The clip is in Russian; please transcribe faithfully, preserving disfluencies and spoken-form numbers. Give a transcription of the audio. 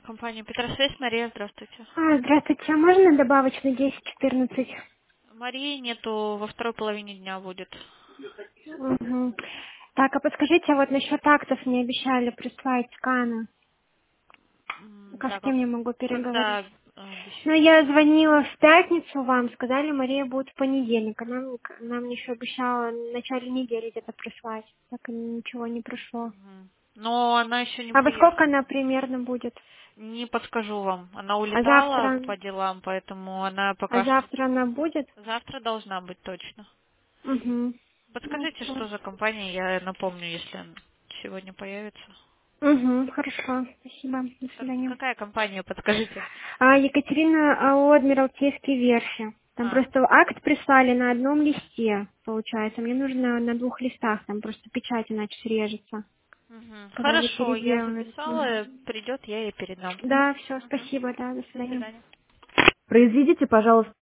Компания Петросвязь, Мария, здравствуйте. А, здравствуйте, а можно добавочно десять четырнадцать? Марии нету, во второй половине дня будет. Угу. Так, а подскажите, а вот насчет актов мне обещали прислать сканы. М, Как с Так, а кем я могу переговорить? когда э, Ну, обещали? я звонила в пятницу вам, сказали, Мария будет в понедельник. Она, м- она мне еще обещала в начале недели где-то прислать. Так и ничего не пришло. Мгм. Но она еще не А во сколько приехала. она примерно будет? Не подскажу вам. Она А улетала завтра? по делам, поэтому она А пока что завтра она будет? завтра должна быть точно. Угу. Подскажите, что за компания, я напомню, если она сегодня появится. Угу, хорошо. Спасибо. До Как- свидания. какая компания, подскажите? А, Екатерина, АО Адмиралтейский верфи. Там А, просто акт прислали на одном листе, получается. Мне нужно на двух листах, там просто печать иначе срежется, мгм. когда вы Хорошо, я переделаете. записала, придет, я ей передам. Да, все, Мгм. спасибо, да, до До свидания. свидания. Произведите, пожалуйста,